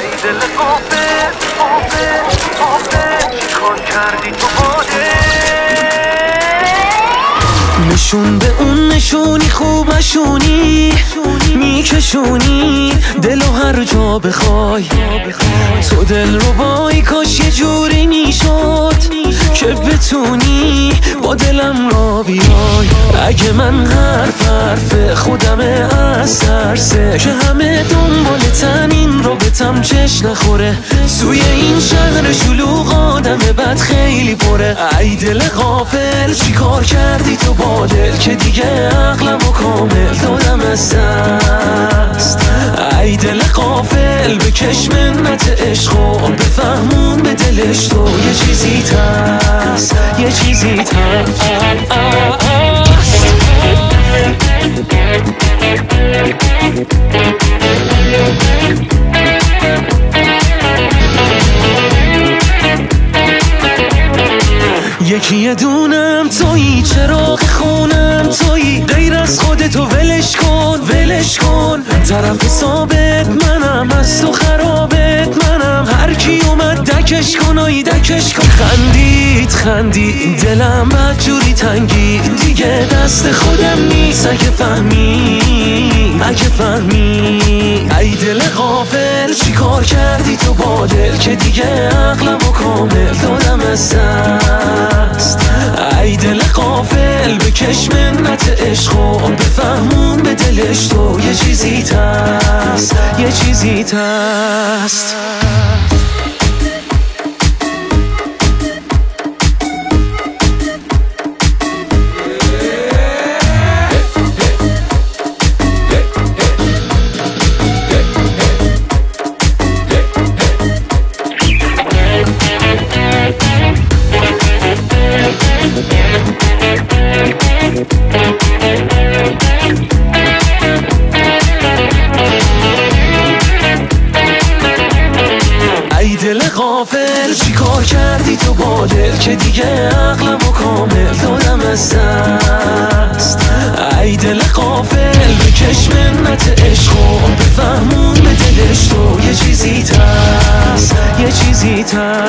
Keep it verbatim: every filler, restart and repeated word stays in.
دل غافل غافل غافل چیکار کردی تو باده نشون به اون نشونی خوب نشونی میکشونی دلو هر جا بخوای تو دل رو بای کاش یه جوری میشد که بتونی با دلم را بیای اگه من حرف حرف خودمه از ترسه که همه دنبالتن این رو بتم چش نخوره توی این شهر شلوغ آدم بد خیلی پره ای دل غافل چی کار کردی تو با دل که دیگه عقلمو کامل دادم از دست ای دل غافل بکش منت عشق و بفهمون به دلش تو یه چیزی هست یه چیزی هست یکی یه دونم تویی چراغ خونم تویی غیر از خودتو ولش کن ولش کن طرف ثابت منم از تو خرابت منم هر کی اومد دکش کن آی دکش کن خندید خندید دلم بد جوری تنگی دیگه دست خودم نیست اگه فهمی اگه فهمی ای دل غافل چی کار کردی تو با دل که دیگه عقلمو کامل دادم از دست ای دل غافل بکش منت عشق و بفهمون به دلش تو یه چیزی هست یه چیزی هست ای دل غافل چی کار کردی تو با دل که دیگه عقلمو کامل دادم از دست ای دل غافل بکش منت عشق و بفهمون به دلش تو یه چیزی هست یه چیزی هست